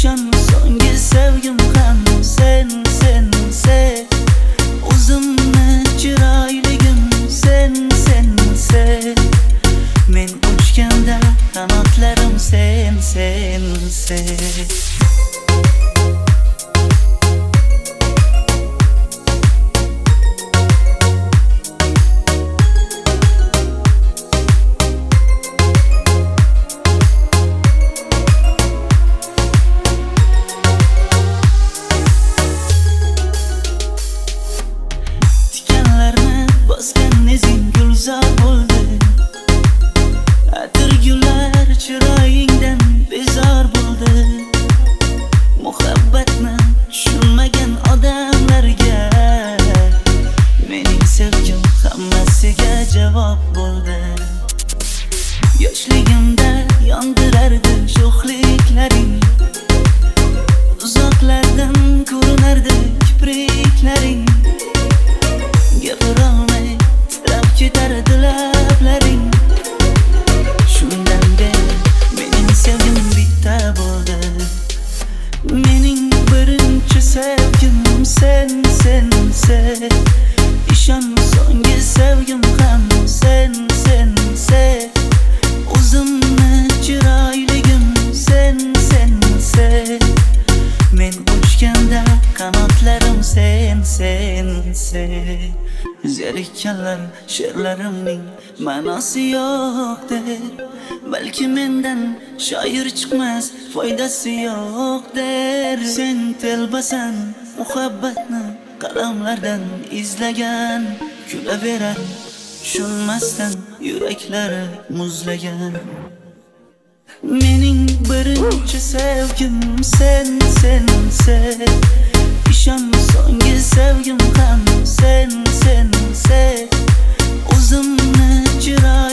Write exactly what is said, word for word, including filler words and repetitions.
ishon so'nggi sevgim ham sen sense. O'zimni chiroyligim sen sense. Men uchganda qanotlarim sen sense. Bosgan izing gulzor bo'ldi. Atir gullar chiroyingdan bezor bo'ldi. Muhabbatni tushunmagan odamlarga mening sevgim hammasiga javob bo'ldi. Yoshligimda yondirardi sho'xliklaring, uzoqlardan ko'rinardi kipriklaring. Gapirolmay titrab ketardi lablaring. Shundan beri mening sevgim bitta bo'ldi. Mening birinchi sevgim sen sense. Ishon so'nggi sevgim ham sen sense. O'zimni chiroyligim sen sense. Men uchganda qanotlarim sen sense. Zerikkanlar she'rlarimning ma'nosi yo'q der. Balki mendan shoir chiqmas, foydasi yo'q der. Sen telbasan muhabbatni qalamlardan izlagan. Kulaverar tushunmasdan yuraklari muzlagan. Mening birinchi sevgim sen sense. Ishon so'nggi sevgim ham sen sense. O'zimni chiroy